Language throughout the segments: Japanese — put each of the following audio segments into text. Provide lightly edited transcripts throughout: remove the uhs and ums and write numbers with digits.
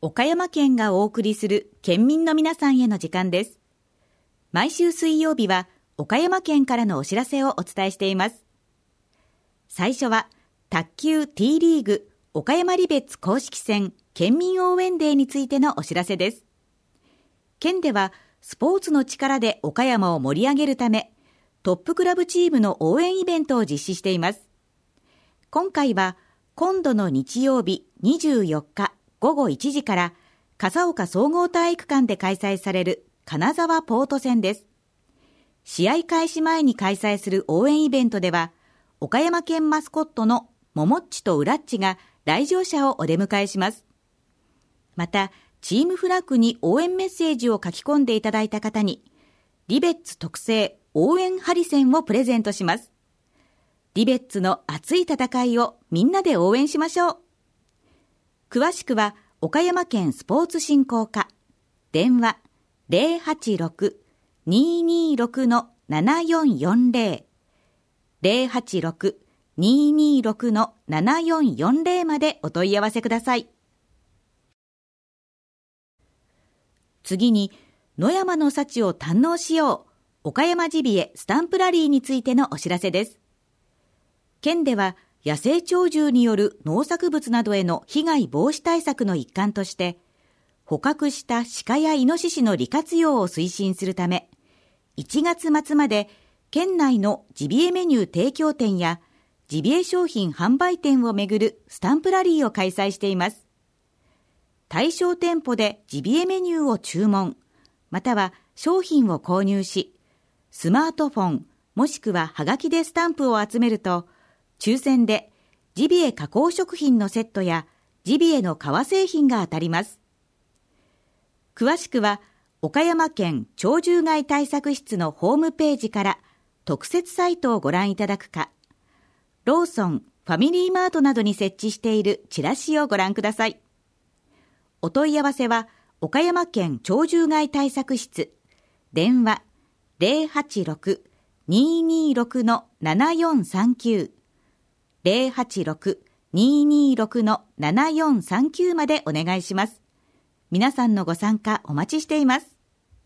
岡山県がお送りする県民の皆さんへの時間です。毎週水曜日は岡山県からのお知らせをお伝えしています。最初は卓球 T リーグ岡山リベッツ公式戦県民応援デーについてのお知らせです。県ではスポーツの力で岡山を盛り上げるため、トップクラブチームの応援イベントを実施しています。今回は今度の日曜日24日午後1時から笠岡総合体育館で開催される金沢ポート戦です。試合開始前に開催する応援イベントでは、岡山県マスコットのももっちとうらっちが来場者をお出迎えします。また、チームフラッグに応援メッセージを書き込んでいただいた方に、リベッツ特製応援ハリセンをプレゼントします。リベッツの熱い戦いをみんなで応援しましょう。詳しくは岡山県スポーツ振興課、電話 086-226-7440 086-226-7440 までお問い合わせください。次に、野山の幸を堪能しよう岡山ジビエスタンプラリーについてのお知らせです。県では野生鳥獣による農作物などへの被害防止対策の一環として、捕獲した鹿やイノシシの利活用を推進するため、1月末まで県内のジビエメニュー提供店やジビエ商品販売店をめぐるスタンプラリーを開催しています。対象店舗でジビエメニューを注文、または商品を購入し、スマートフォンもしくははがきでスタンプを集めると、抽選でジビエ加工食品のセットやジビエの革製品が当たります。詳しくは岡山県鳥獣害対策室のホームページから特設サイトをご覧いただくか、ローソン、ファミリーマートなどに設置しているチラシをご覧ください。お問い合わせは岡山県鳥獣害対策室、電話 086-226-7439 086-226-7439 までお願いします。皆さんのご参加お待ちしています。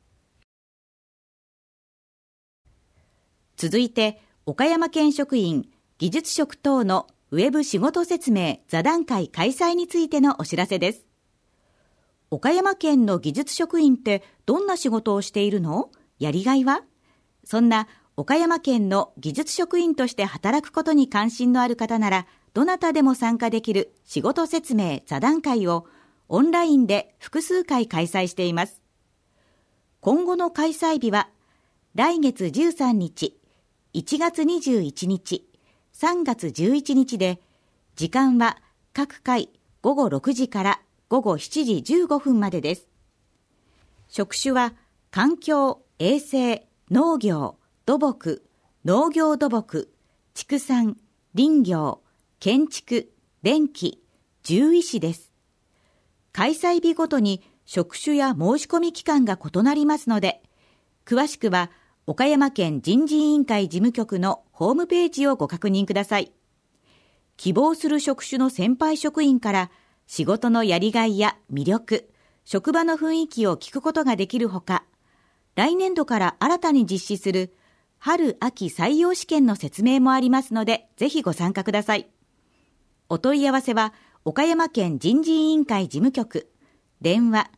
続いて、岡山県職員技術職等のウェブ仕事説明座談会開催についてのお知らせです。岡山県の技術職員ってどんな仕事をしているの？やりがいは？そんな岡山県の技術職員として働くことに関心のある方なら、どなたでも参加できる仕事説明座談会をオンラインで複数回開催しています。今後の開催日は来月13日、1月21日、3月11日で、時間は各回午後6時から午後7時15分までです。職種は環境、衛生、農業、土木、農業土木、畜産、林業、建築、電気、獣医師です。開催日ごとに職種や申し込み期間が異なりますので、詳しくは岡山県人事委員会事務局のホームページをご確認ください。希望する職種の先輩職員から仕事のやりがいや魅力、職場の雰囲気を聞くことができるほか、来年度から新たに実施する春秋採用試験の説明もありますので、ぜひご参加ください。お問い合わせは岡山県人事委員会事務局、電話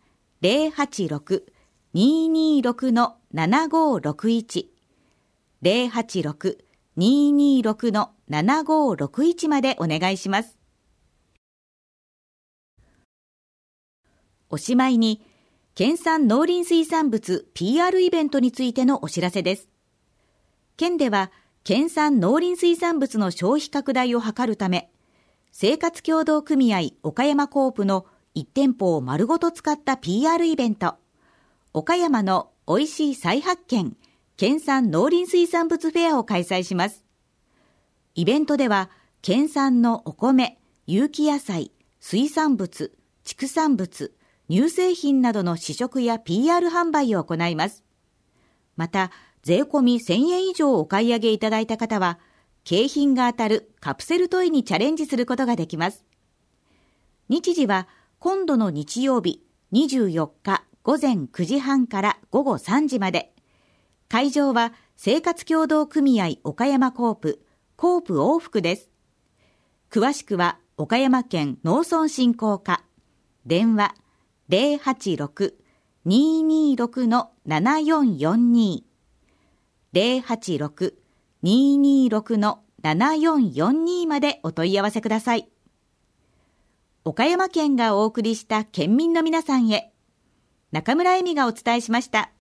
086-226-7561 086-226-7561 までお願いします。おしまいに、県産農林水産物 PR イベントについてのお知らせです。県では、県産農林水産物の消費拡大を図るため、生活協同組合岡山コープの1店舗を丸ごと使った PR イベント、岡山のおいしい再発見、県産農林水産物フェアを開催します。イベントでは、県産のお米、有機野菜、水産物、畜産物、乳製品などの試食や PR 販売を行います。また、税込み1000円以上お買い上げいただいた方は、景品が当たるカプセルトイにチャレンジすることができます。日時は今度の日曜日24日午前9時半から午後3時まで。会場は生活協同組合岡山コープ往復です。詳しくは岡山県農村振興課、電話 086-226-7442 086-226-7442までお問い合わせください。岡山県がお送りした県民の皆さんへ、中村恵美がお伝えしました。